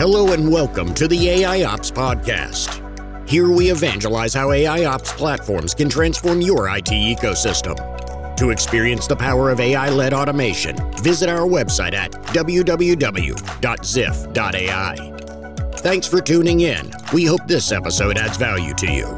Hello and welcome to the AI Ops Podcast. Here we evangelize how AI Ops platforms can transform your IT ecosystem. To experience the power of AI-led automation, visit our website at www.ziff.ai. Thanks for tuning in. We hope this episode adds value to you.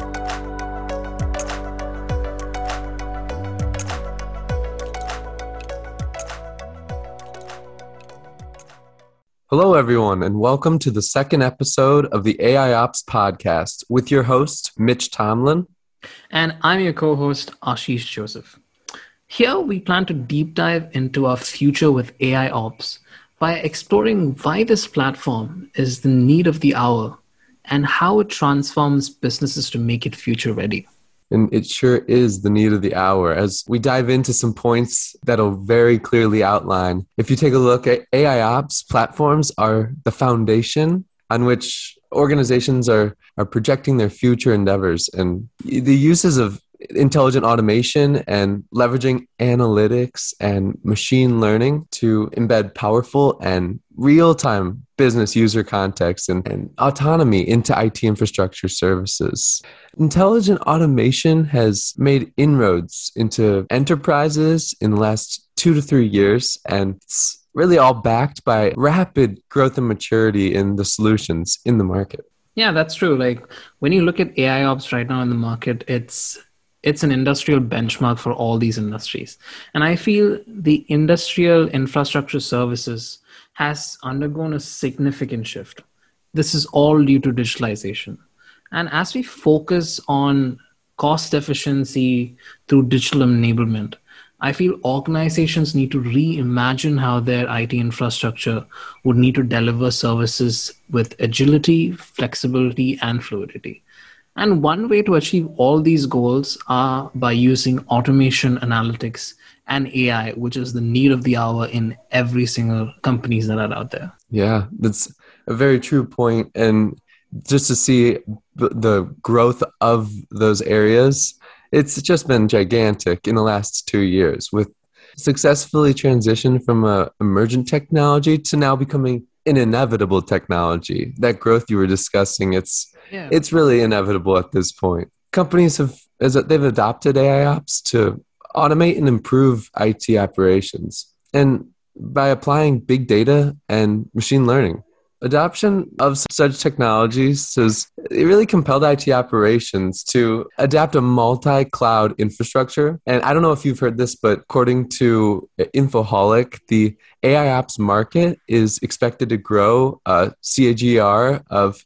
Hello, everyone, and welcome to the second episode of the AI Ops Podcast with your host, Mitch Tomlin. And I'm your co-host, Ashish Joseph. Here, we plan to deep dive into our future with AI Ops by exploring why this platform is the need of the hour and how it transforms businesses to make it future ready. And it sure is the need of the hour as we dive into some points that'll very clearly outline. If you take a look at AI Ops, platforms are the foundation on which organizations are projecting their future endeavors. And the uses of intelligent automation and leveraging analytics and machine learning to embed powerful and real-time business user context and autonomy into IT infrastructure services. Intelligent automation has made inroads into enterprises in the last 2 to 3 years, and it's really all backed by rapid growth and maturity in the solutions in the market. Yeah, that's true. Like when you look at AI Ops right now in the market, it's an industrial benchmark for all these industries. And I feel the industrial infrastructure services has undergone a significant shift. This is all due to digitalization. And as we focus on cost efficiency through digital enablement, I feel organizations need to reimagine how their IT infrastructure would need to deliver services with agility, flexibility, and fluidity. And one way to achieve all these goals are by using automation, analytics, and AI, which is the need of the hour in every single companies that are out there. Yeah, that's a very true point. And just to see the growth of those areas, it's just been gigantic in the last 2 years with successfully transitioned from an emergent technology to now becoming an inevitable technology. That growth you were discussing, it's really inevitable at this point. Companies they've adopted AI Ops to automate and improve IT operations, and by applying big data and machine learning. Adoption of such technologies it really compelled IT operations to adapt a multi-cloud infrastructure. And I don't know if you've heard this, but according to Infoholic, the AI Ops market is expected to grow a CAGR of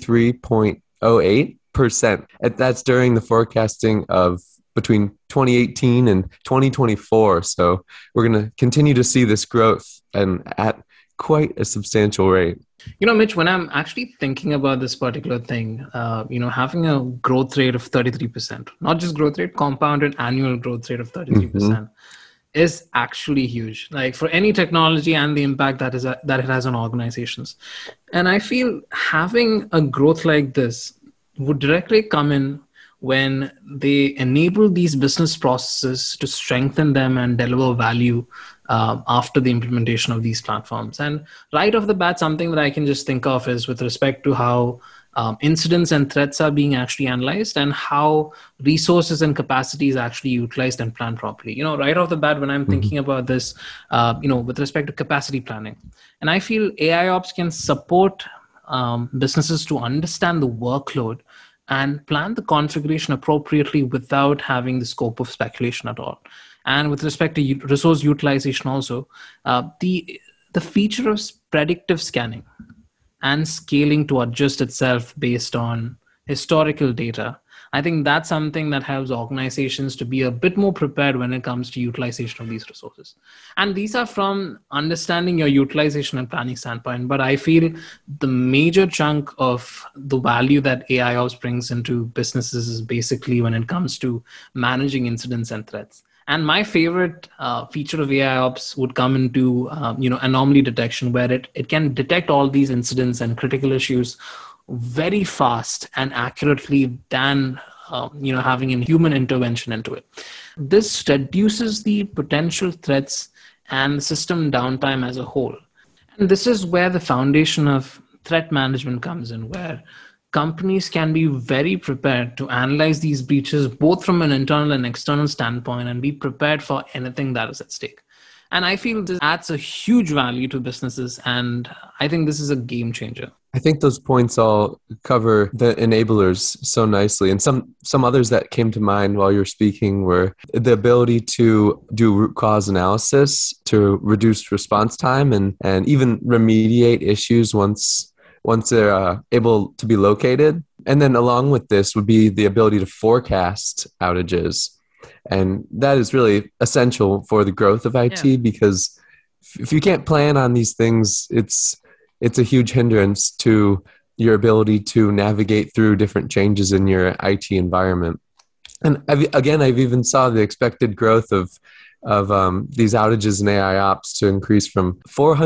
33.08%. And that's during the forecasting of between 2018 and 2024. So we're going to continue to see this growth and at quite a substantial rate. You know, Mitch, when I'm actually thinking about this particular thing, having a growth rate of 33%, not just growth rate, compounded annual growth rate of 33% is actually huge. Like for any technology and the impact that it has on organizations. And I feel having a growth like this would directly come in when they enable these business processes to strengthen them and deliver value after the implementation of these platforms. And right off the bat, something that I can just think of is with respect to how incidents and threats are being actually analyzed and how resources and capacity is actually utilized and planned properly. You know, right off the bat, when I'm thinking about this, with respect to capacity planning, and I feel AI Ops can support businesses to understand the workload and plan the configuration appropriately without having the scope of speculation at all. And with respect to resource utilization also, the feature of predictive scanning and scaling to adjust itself based on historical data, I think that's something that helps organizations to be a bit more prepared when it comes to utilization of these resources. And these are from understanding your utilization and planning standpoint. But I feel the major chunk of the value that AI Ops brings into businesses is basically when it comes to managing incidents and threats. And my favorite feature of AI Ops would come into anomaly detection, where it can detect all these incidents and critical issues very fast and accurately than having a human intervention into it. This reduces the potential threats and the system downtime as a whole. And this is where the foundation of threat management comes in, where companies can be very prepared to analyze these breaches both from an internal and external standpoint and be prepared for anything that is at stake. And I feel this adds a huge value to businesses, and I think this is a game changer. I think those points all cover the enablers so nicely. And some others that came to mind while you were speaking were the ability to do root cause analysis to reduce response time and even remediate issues once they're able to be located. And then along with this would be the ability to forecast outages. And that is really essential for the growth of IT, because if you can't plan on these things, it's a huge hindrance to your ability to navigate through different changes in your IT environment. And I've even saw the expected growth of these outages in AI ops to increase from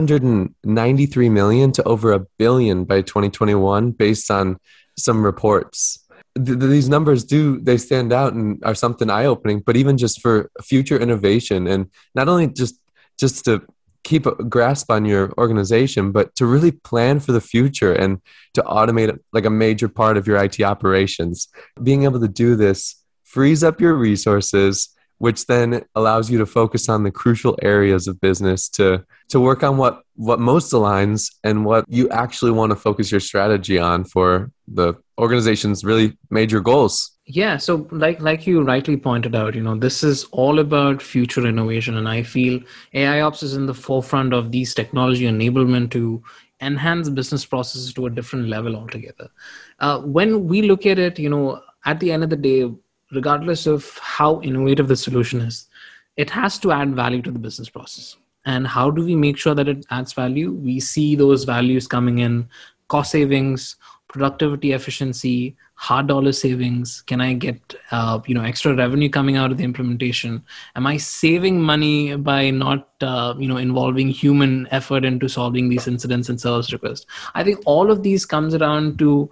493 million to over 1 billion by 2021, based on some reports. These numbers they stand out and are something eye-opening, but even just for future innovation, and not only just to keep a grasp on your organization, but to really plan for the future and to automate like a major part of your IT operations. Being able to do this frees up your resources, which then allows you to focus on the crucial areas of business to work on what most aligns and what you actually want to focus your strategy on for the organization's really major goals. Yeah, so like you rightly pointed out, this is all about future innovation, and I feel AI Ops is in the forefront of these technology enablement to enhance business processes to a different level altogether. When we look at it, at the end of the day, regardless of how innovative the solution is, it has to add value to the business process. And how do we make sure that it adds value? We see those values coming in: cost savings, productivity, efficiency, hard dollar savings. Can I get extra revenue coming out of the implementation? Am I saving money by not involving human effort into solving these incidents and service requests? I think all of these comes around to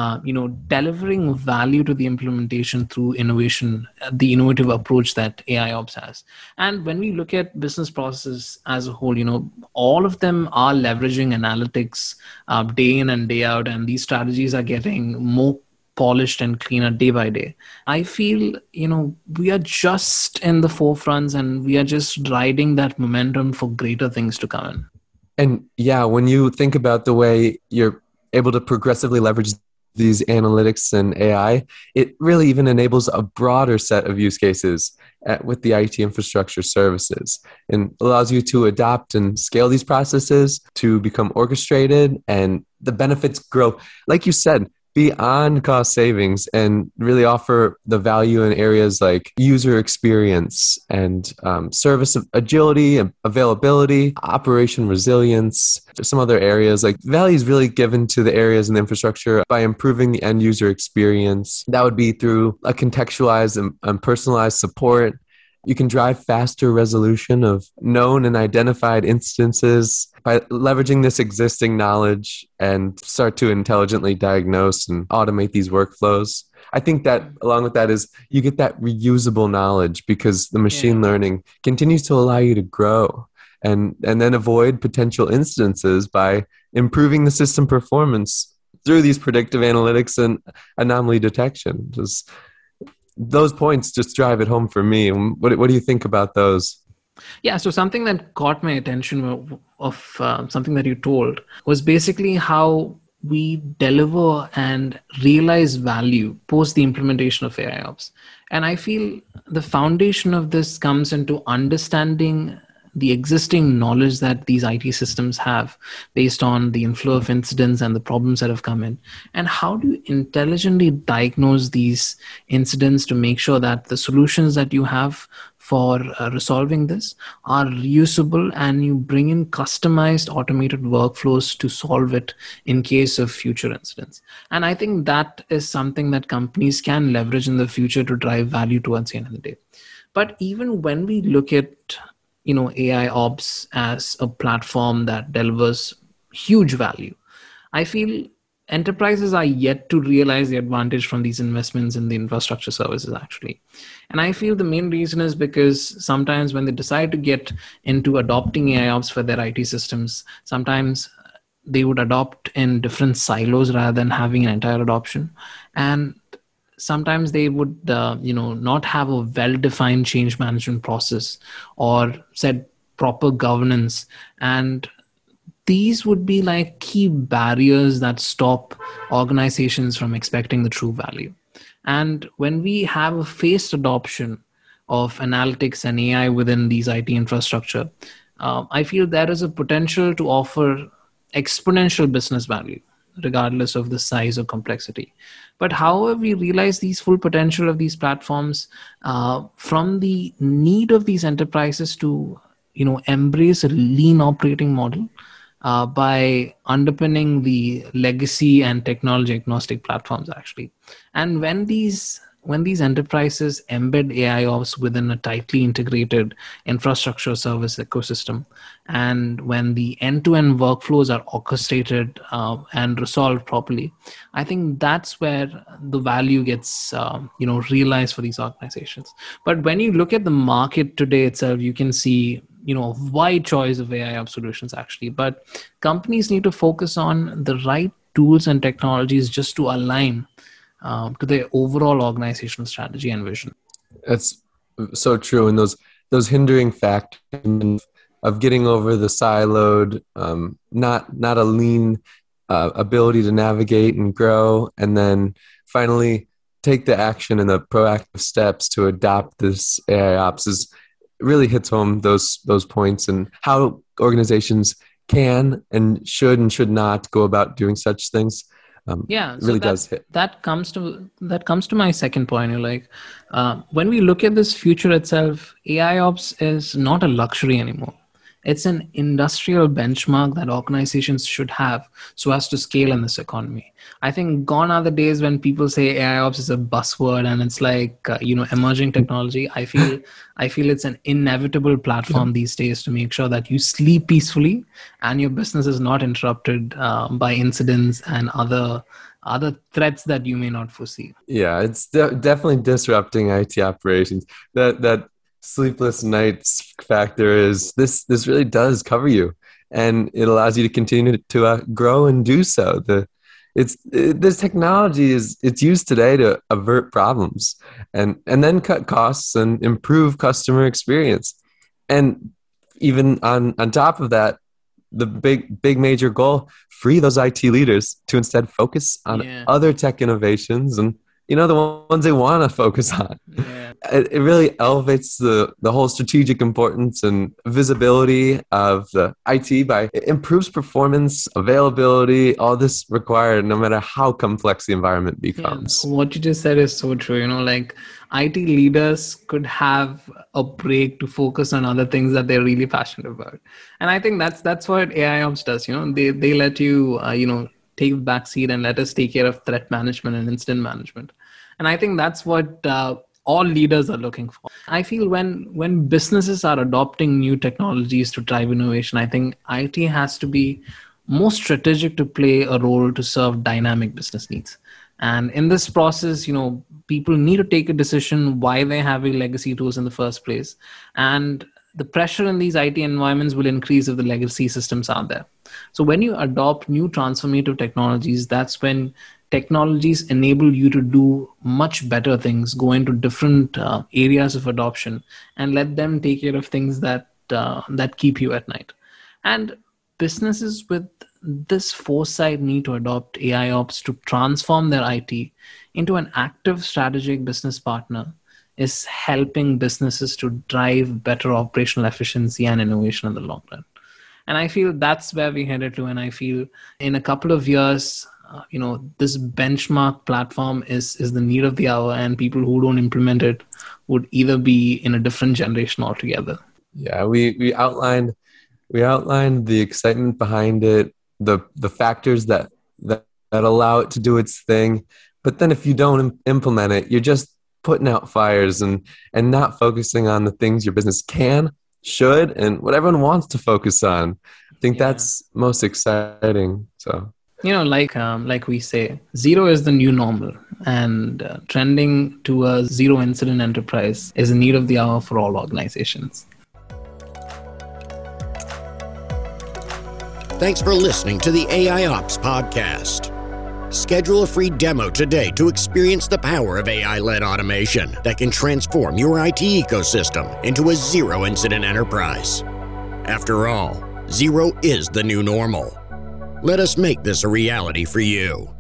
delivering value to the implementation through innovation, the innovative approach that AI Ops has. And when we look at business processes as a whole, all of them are leveraging analytics day in and day out, and these strategies are getting more polished and cleaner day by day. I feel, we are just in the forefronts, and we are just riding that momentum for greater things to come in. And yeah, when you think about the way you're able to progressively leverage these analytics and AI, it really even enables a broader set of use cases with the IT infrastructure services, and allows you to adapt and scale these processes to become orchestrated, and the benefits grow, like you said, beyond cost savings, and really offer the value in areas like user experience and service agility and availability, operation resilience. There's some other areas like value is really given to the areas in the infrastructure by improving the end user experience. That would be through a contextualized and personalized support. You can drive faster resolution of known and identified instances by leveraging this existing knowledge, and start to intelligently diagnose and automate these workflows. I think that along with that is you get that reusable knowledge, because the machine learning continues to allow you to grow and then avoid potential instances by improving the system performance through these predictive analytics and anomaly detection. Those points just drive it home for me. What do you think about those? Yeah, so something that caught my attention of something that you told was basically how we deliver and realize value post the implementation of AI Ops. And I feel the foundation of this comes into understanding the existing knowledge that these IT systems have based on the inflow of incidents and the problems that have come in. And how do you intelligently diagnose these incidents to make sure that the solutions that you have for resolving this are reusable, and you bring in customized automated workflows to solve it in case of future incidents. And I think that is something that companies can leverage in the future to drive value towards the end of the day. But even when we look at AI Ops as a platform that delivers huge value, I feel enterprises are yet to realize the advantage from these investments in the infrastructure services, actually. And I feel the main reason is because sometimes when they decide to get into adopting AI Ops for their IT systems, sometimes they would adopt in different silos rather than having an entire adoption. And sometimes they would not have a well-defined change management process or set proper governance, and these would be like key barriers that stop organizations from expecting the true value. And when we have a phased adoption of analytics and AI within these IT infrastructure, I feel there is a potential to offer exponential business value, regardless of the size or complexity. But however, we realize these full potential of these platforms from the need of these enterprises to, embrace a lean operating model by underpinning the legacy and technology agnostic platforms actually. And when these enterprises embed AIOps within a tightly integrated infrastructure service ecosystem, and when the end-to-end workflows are orchestrated and resolved properly, I think that's where the value gets realized for these organizations. But when you look at the market today itself, you can see a wide choice of AIOps solutions actually. But companies need to focus on the right tools and technologies just to align to their overall organizational strategy and vision. That's so true. And those hindering factors of getting over the siloed, not a lean ability to navigate and grow, and then finally take the action and the proactive steps to adopt this AIOps really hits home those points and how organizations can and should not go about doing such things. Really does hit. That comes to my second point. When we look at this future itself, AIOps is not a luxury anymore. It's an industrial benchmark that organizations should have so as to scale in this economy. I think gone are the days when people say AIOps is a buzzword and it's like emerging technology. I feel it's an inevitable platform these days to make sure that you sleep peacefully and your business is not interrupted by incidents and other threats that you may not foresee. Yeah, it's definitely disrupting IT operations. That sleepless nights factor is this really does cover you, and it allows you to continue to grow and do so. This technology it's used today to avert problems and then cut costs and improve customer experience. And even on top of that, the big major goal, free those IT leaders to instead focus on other tech innovations and the ones they want to focus on. Yeah. It really elevates the whole strategic importance and visibility of the IT by it improves performance, availability, all this required no matter how complex the environment becomes. Yeah. What you just said is so true. IT leaders could have a break to focus on other things that they're really passionate about. And I think that's what AIOps does. They let you, take a backseat and let us take care of threat management and incident management. And I think that's what all leaders are looking for. I feel when businesses are adopting new technologies to drive innovation, I think IT has to be more strategic to play a role to serve dynamic business needs. And in this process, people need to take a decision why they're having legacy tools in the first place. And the pressure in these IT environments will increase if the legacy systems are there. So when you adopt new transformative technologies, that's when technologies enable you to do much better things, go into different areas of adoption, and let them take care of things that keep you at night. And businesses with this foresight need to adopt AIOps to transform their IT into an active strategic business partner is helping businesses to drive better operational efficiency and innovation in the long run. And I feel that's where we're headed to. And I feel in a couple of years, this benchmark platform is the need of the hour, and people who don't implement it would either be in a different generation altogether. Yeah, we outlined the excitement behind it, the factors that allow it to do its thing. But then if you don't implement it, you're just putting out fires and not focusing on the things your business can, should, and what everyone wants to focus on. I think that's most exciting. So, like we say, zero is the new normal, and trending to a zero incident enterprise is a need of the hour for all organizations. Thanks for listening to the AI Ops Podcast. Schedule a free demo today to experience the power of AI-led automation that can transform your IT ecosystem into a zero-incident enterprise. After all, zero is the new normal. Let us make this a reality for you.